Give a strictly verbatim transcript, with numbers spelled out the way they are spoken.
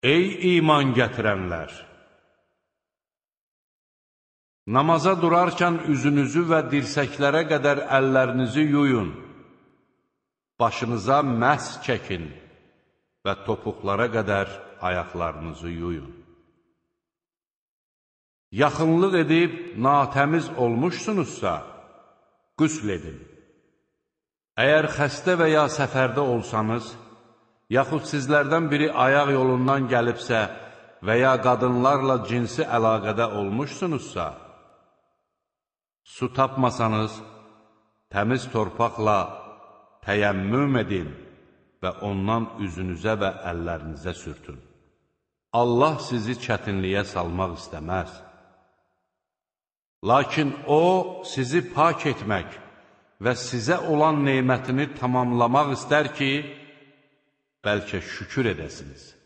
Ey iman gətirənlər! Namaza durarkən üzünüzü və dirsəklərə qədər əllərinizi yuyun, başınıza məhs çəkin və topuqlara qədər ayaqlarınızı yuyun. Yaxınlıq edib natəmiz olmuşsunuzsa, qüsl edin. Əgər xəstə və ya səfərdə olsanız, yaxud sizlərdən biri ayaq yolundan gəlibsə və ya qadınlarla cinsi əlaqədə olmuşsunuzsa, su tapmasanız, təmiz torpaqla təyəmmüm edin və ondan üzünüzə və əllərinizə sürtün. Allah sizi çətinliyə salmaq istəməz. Lakin O, sizi pak etmək və sizə olan neymətini tamamlamaq istər ki, bəlkə şükür edəsiniz.